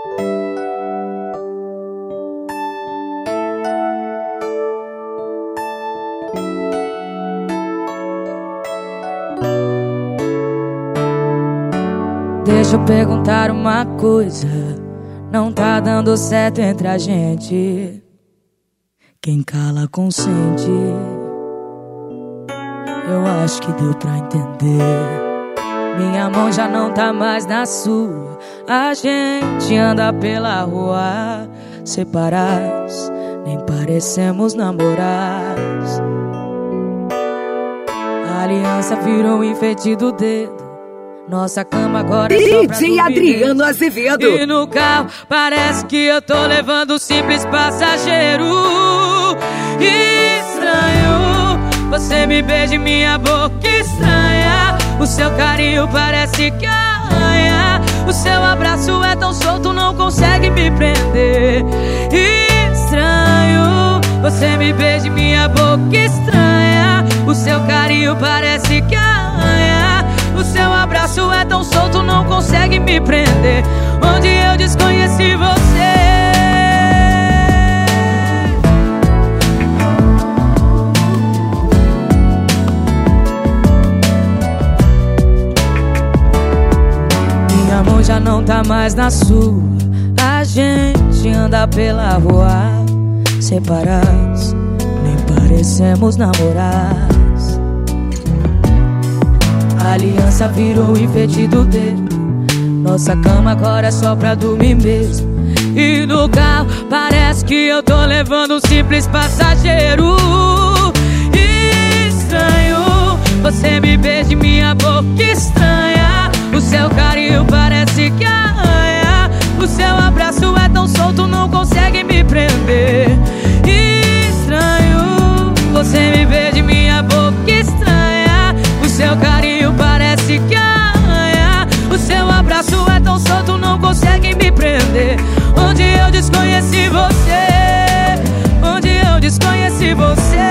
Deixa eu perguntar uma coisa, não tá dando certo entre a gente. Quem cala consente. Eu acho que deu pra entender. Minha mão já não tá mais na sua. A gente anda pela rua separados, nem parecemos namorados. A aliança virou um enfeite do dedo. Nossa cama agora é só pra DJ Adriano Azevedo. E no carro parece que eu tô levando um simples passageiro. Estranho, você me beija em minha boca estranha. O seu carinho parece que arranha. O seu abraço é tão solto, não consegue me prender. Estranho, você me beija em minha boca estranha. O seu carinho parece que arranha. O seu abraço é tão solto, não consegue me prender. Onde eu desconheci você. Minha mão já não tá mais na sua. A gente anda pela rua separados, nem parecemos namorados. A aliança virou enfeite do dedo. Nossa cama agora é só pra dormir mesmo. E no carro parece que eu tô levando um simples passageiro. Estranho, você me beija em minha boca estranha. O seu carinho parece que arranha. O seu abraço é tão solto, não consegue me prender. Estranho, você me beija em minha boca estranha. O seu carinho parece que arranha. O seu abraço é tão solto, não consegue me prender. Onde eu desconheci você. Onde eu desconheci você.